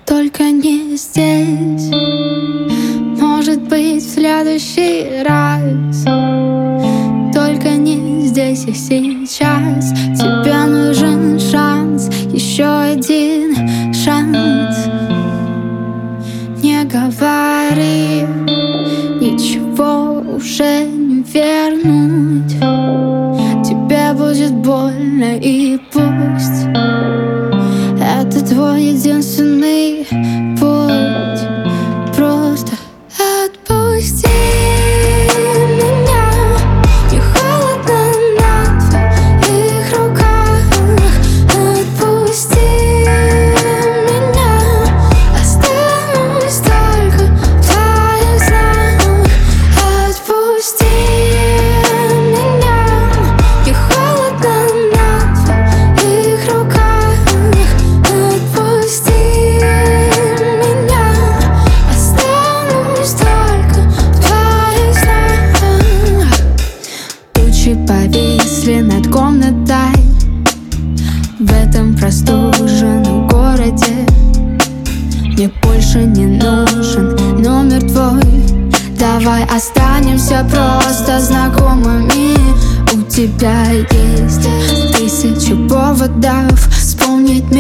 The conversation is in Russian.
только не здесь. Может быть, в следующий раз, только не здесь и сейчас. Тебе нужен шанс, еще один шанс. Не говори, ничего уже не вернуть. Тебе будет больно, и пусть это твой единственный путь. Просто отпусти меня. Не холодно на твоих руках. Отпусти меня. Останусь только в твоих снах. Отпусти меня. Не холодно на твоих руках. Отпусти меня. Останусь только в твоих снах. Тучи повисли над комнатой в этом простуженном городе. Мне больше не нужен номер твой. Давай останемся просто знакомыми. У тебя есть 1000 поводов вспомнить меня.